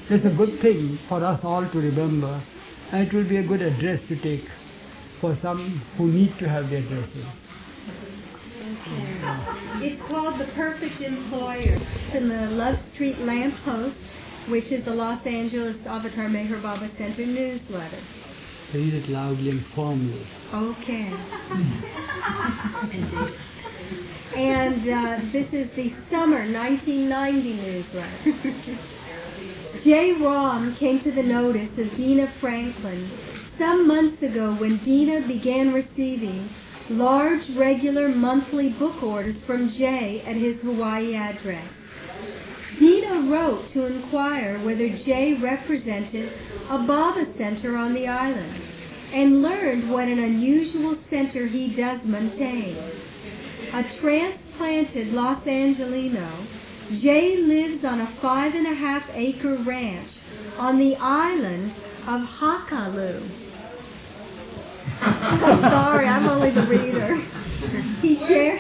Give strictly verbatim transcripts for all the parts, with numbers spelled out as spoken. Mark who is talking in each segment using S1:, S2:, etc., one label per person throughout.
S1: That's a good thing for us all to remember, and it will be a good address to take for some who need to have the addresses.
S2: Okay. It's called The Perfect Employer. It's in the Love Street Lamppost, which is the Los Angeles Avatar Meher Baba Center newsletter.
S1: Read it loudly and firmly.
S2: Okay. And uh, this is the summer nineteen ninety newsletter. J. Rom came to the notice of Dina Franklin some months ago when Dina began receiving large, regular monthly book orders from Jay at his Hawaii address. Dina wrote to inquire whether Jay represented a Baba center on the island and learned what an unusual center he does maintain. A transplanted Los Angelino, Jay lives on a five and a half acre ranch on the island of Hakalu. I'm sorry, I'm only the reader. He shares,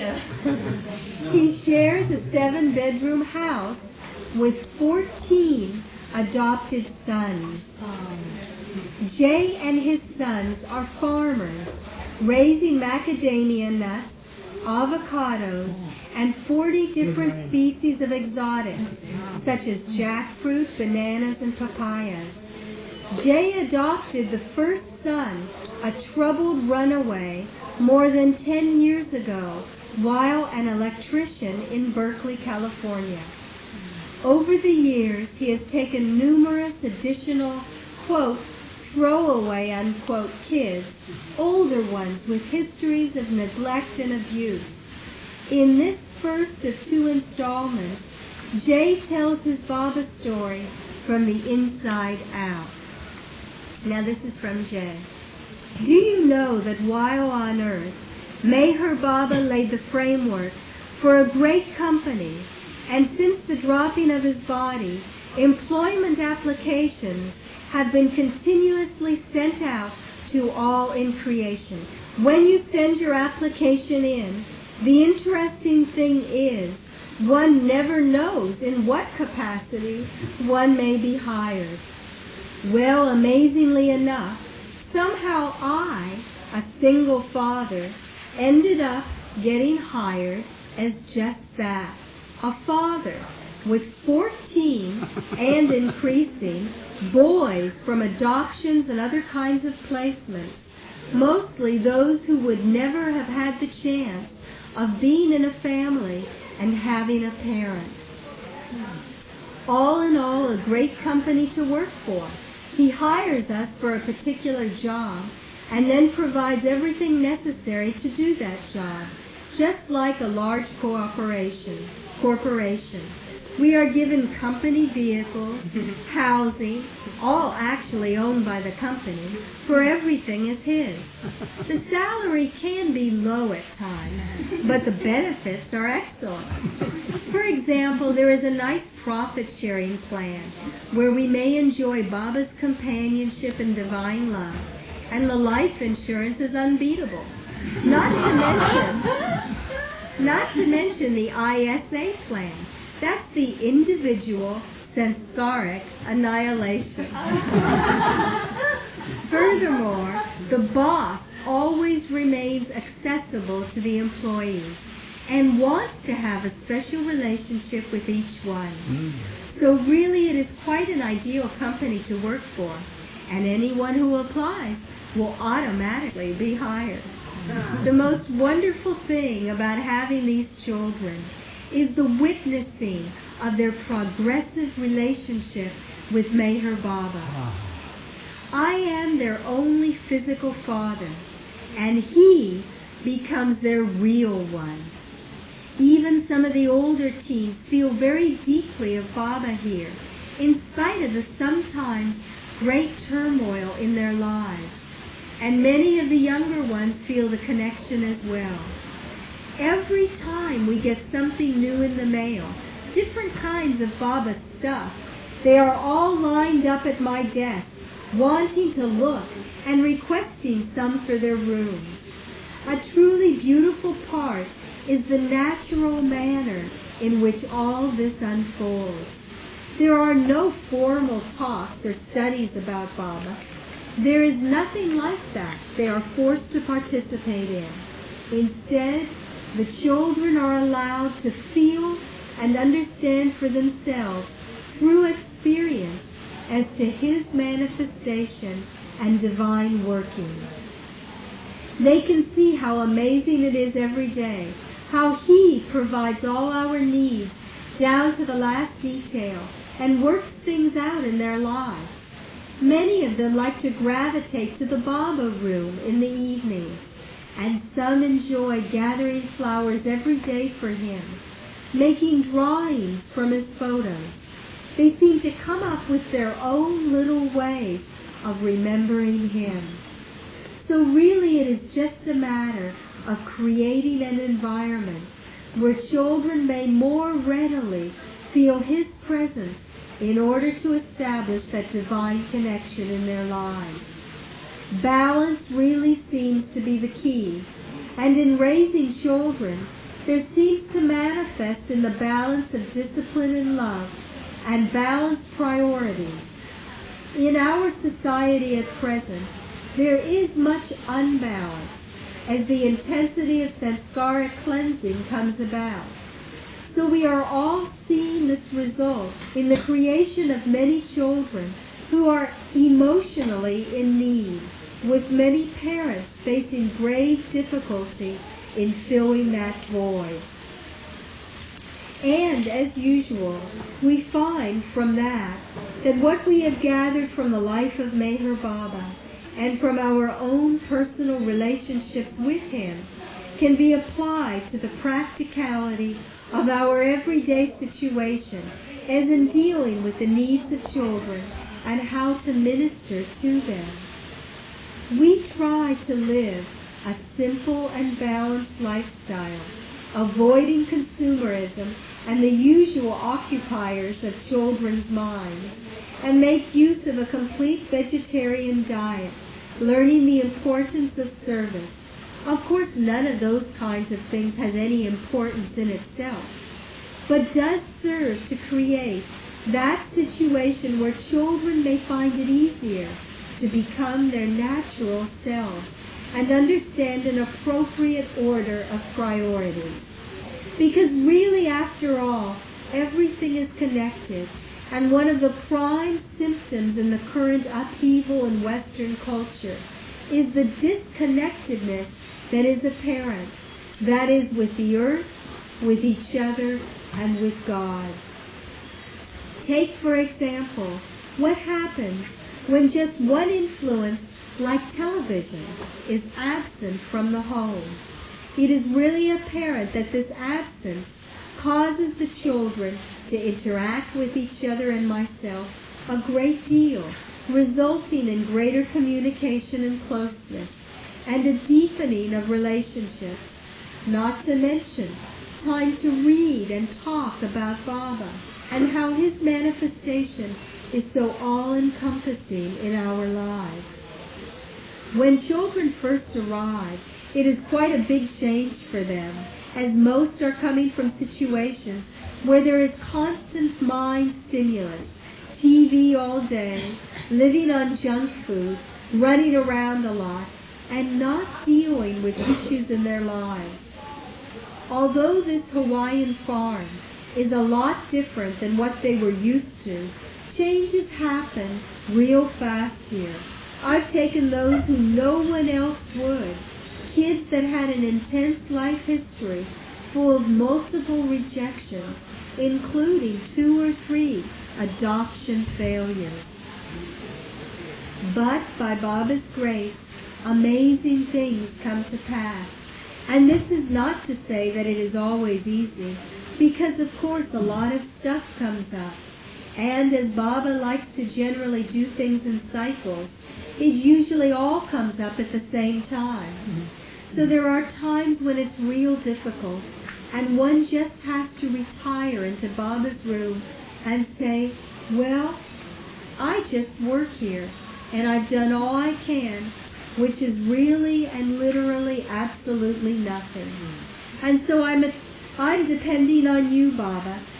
S2: he shares a seven-bedroom house with fourteen adopted sons. Jay and his sons are farmers, raising macadamia nuts, avocados, and forty different species of exotics, such as jackfruit, bananas, and papayas. Jay adopted the first son, a troubled runaway, more than ten years ago while an electrician in Berkeley, California. Over the years, he has taken numerous additional, quote, throwaway, unquote, kids, older ones with histories of neglect and abuse. In this first of two installments, Jay tells his Baba story from the inside out. Now this is from Jay. Do you know that while on earth, Meher Baba laid the framework for a great company, and since the dropping of his body, employment applications have been continuously sent out to all in creation. When you send your application in, the interesting thing is one never knows in what capacity one may be hired. Well, amazingly enough, somehow I, a single father, ended up getting hired as just that, a father with fourteen and increasing boys from adoptions and other kinds of placements, mostly those who would never have had the chance of being in a family and having a parent. All in all, a great company to work for. He hires us for a particular job and then provides everything necessary to do that job, just like a large corporation. corporation. We are given company vehicles, housing, all actually owned by the company, for everything is his. The salary can be low at times, but the benefits are excellent. For example, there is a nice profit-sharing plan where we may enjoy Baba's companionship and divine love, and the life insurance is unbeatable. Not to mention, not to mention the I S A plan. That's the individual samskaric annihilation. Furthermore, the boss always remains accessible to the employees and wants to have a special relationship with each one. So really it is quite an ideal company to work for, and anyone who applies will automatically be hired. The most wonderful thing about having these children is the witnessing of their progressive relationship with Meher Baba. I am their only physical father, and he becomes their real one. Even some of the older teens feel very deeply of Baba here, in spite of the sometimes great turmoil in their lives. And many of the younger ones feel the connection as well. Every time we get something new in the mail, different kinds of Baba stuff, they are all lined up at my desk, wanting to look and requesting some for their rooms. A truly beautiful part is the natural manner in which all this unfolds. There are no formal talks or studies about Baba. There is nothing like that they are forced to participate in. Instead, the children are allowed to feel and understand for themselves through experience as to His manifestation and divine working. They can see how amazing it is every day, how He provides all our needs down to the last detail and works things out in their lives. Many of them like to gravitate to the Baba room in the evenings, and some enjoy gathering flowers every day for Him, making drawings from His photos. They seem to come up with their own little ways of remembering Him. So really it is just a matter of creating an environment where children may more readily feel His presence in order to establish that divine connection in their lives. Balance really seems to be the key, and in raising children, there seems to manifest in the balance of discipline and love and balanced priorities. In our society at present, there is much unbalance as the intensity of samskaric cleansing comes about. So we are all seeing this result in the creation of many children who are emotionally in need, with many parents facing grave difficulty in filling that void. And, as usual, we find from that that what we have gathered from the life of Meher Baba and from our own personal relationships with Him can be applied to the practicality of our everyday situation as in dealing with the needs of children and how to minister to them. We try to live a simple and balanced lifestyle, avoiding consumerism and the usual occupiers of children's minds, and make use of a complete vegetarian diet, learning the importance of service. Of course, none of those kinds of things has any importance in itself, but does serve to create that situation where children may find it easier to become their natural selves and understand an appropriate order of priorities. Because really, after all, everything is connected, and one of the prime symptoms in the current upheaval in Western culture is the disconnectedness that is apparent, that is with the earth, with each other, and with God. Take, for example, what happens when just one influence, like television, is absent from the home. It is really apparent that this absence causes the children to interact with each other and myself a great deal, resulting in greater communication and closeness, and a deepening of relationships, not to mention time to read and talk about Baba and how His manifestation is so all-encompassing in our lives. When children first arrive, it is quite a big change for them, as most are coming from situations where there is constant mind stimulus, T V all day, living on junk food, running around a lot, and not dealing with issues in their lives. Although this Hawaiian farm is a lot different than what they were used to, changes happen real fast here. I've taken those who no one else would, kids that had an intense life history full of multiple rejections, including two or three adoption failures. But by Baba's grace, amazing things come to pass. And this is not to say that it is always easy, because of course a lot of stuff comes up. And as Baba likes to generally do things in cycles, it usually all comes up at the same time. Mm-hmm. So there are times when it's real difficult, and one just has to retire into Baba's room and say, well, I just work here, and I've done all I can, which is really and literally absolutely nothing. And so I'm, I'm depending on you, Baba,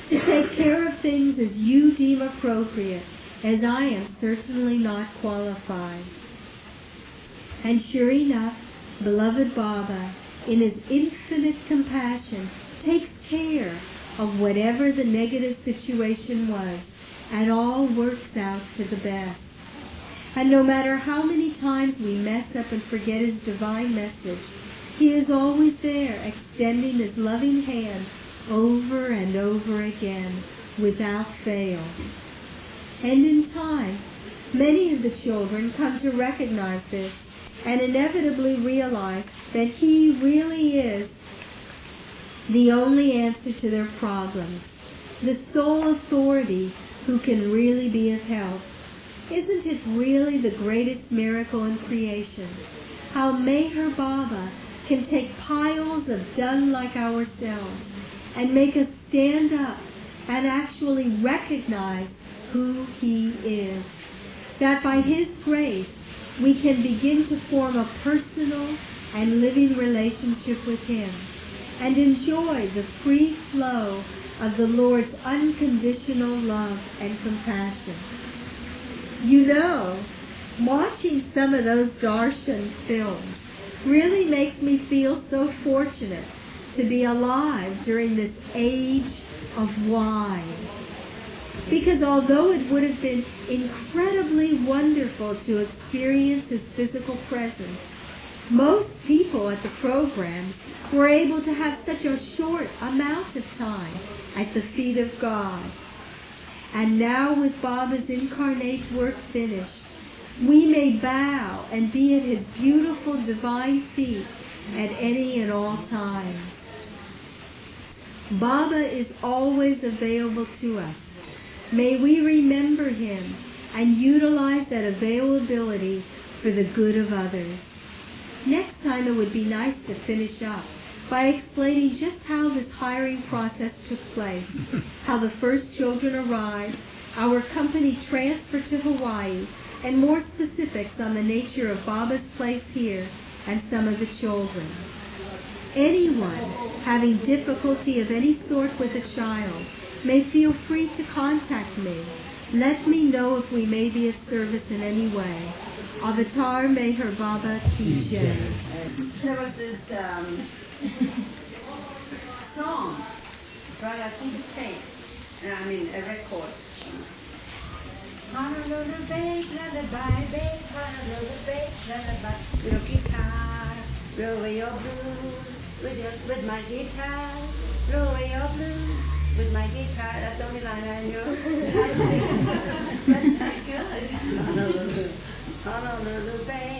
S2: to take care of things as you deem appropriate, as I am certainly not qualified. And sure enough, beloved Baba, in his infinite compassion, takes care of whatever the negative situation was, and all works out for the best. And no matter how many times we mess up and forget his divine message, he is always there, extending his loving hand over and over again, without fail. And in time, many of the children come to recognize this, and inevitably realize that he really is the only answer to their problems, the sole authority who can really be of help. Isn't it really the greatest miracle in creation, how Meher Baba can take piles of dung like ourselves and make us stand up and actually recognize who he is, that by his grace we can begin to form a personal and living relationship with him and enjoy the free flow of the Lord's unconditional love and compassion. You know, watching some of those darshan films really makes me feel so fortunate to be alive during this age of wine. Because although it would have been incredibly wonderful to experience his physical presence, most people at the program were able to have such a short amount of time at the feet of God. And now, with Baba's incarnate work finished, we may bow and be at his beautiful divine feet at any and all times. Baba is always available to us. May we remember him and utilize that availability for the good of others. Next time it would be nice to finish up by explaining just how this hiring process took place, how the first children arrived, our company transferred to Hawaii, and more specifics on the nature of Baba's place here and some of the children. Anyone having difficulty of any sort with a child may feel free to contact me. Let me know if we may be of service in any way. Avatar Meher Baba Ki Jai.
S3: There was this um, song, right? I think a tape, I mean a record. Honolulu Bay, lullaby, bay, Honolulu Bay, lullaby. Your guitar, blow away your blues with your with my guitar, blow away your blues with my guitar. That's the only line I know. That's not good. Honolulu, Honolulu Bay.